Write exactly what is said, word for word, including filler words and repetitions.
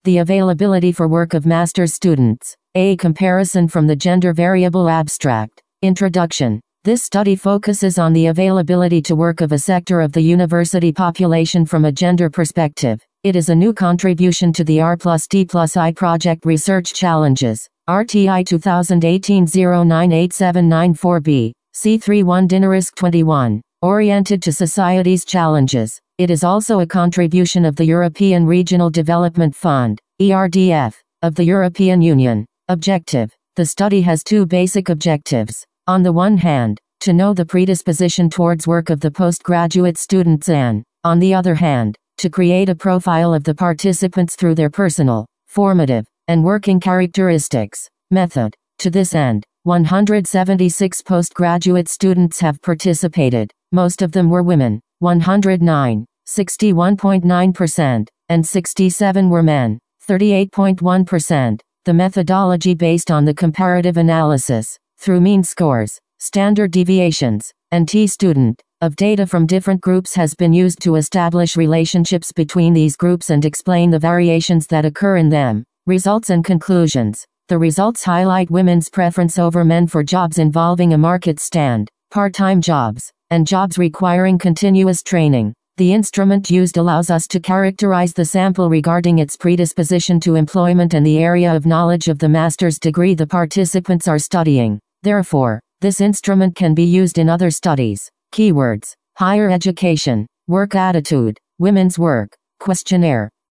The availability for work of master's students. A comparison from the gender variable abstract. Introduction. This study focuses on the availability to work of a sector of the university population from a gender perspective. It is a new contribution to the R plus D plus I project research challenges. R T I twenty eighteen dash oh nine eight seven nine four B, C thirty-one Dinarisk twenty-one, oriented to society's challenges. It is also a contribution of the European Regional Development Fund, E R D F, of the European Union. Objective. The study has two basic objectives. On the one hand, to know the predisposition towards work of the postgraduate students and, on the other hand, to create a profile of the participants through their personal, formative, and working characteristics. Method. To this end, one hundred seventy-six postgraduate students have participated. Most of them were women, one hundred nine, sixty-one point nine percent, and sixty-seven were men, thirty-eight point one percent. The methodology based on the comparative analysis, through mean scores, standard deviations, and t-student, of data from different groups has been used to establish relationships between these groups and explain the variations that occur in them. Results and conclusions. The results highlight women's preference over men for jobs involving a market stand, part-time jobs, and jobs requiring continuous training. The instrument used allows us to characterize the sample regarding its predisposition to employment and the area of knowledge of the master's degree the participants are studying. Therefore, this instrument can be used in other studies. Keywords: higher education, work attitude, women's work, questionnaire,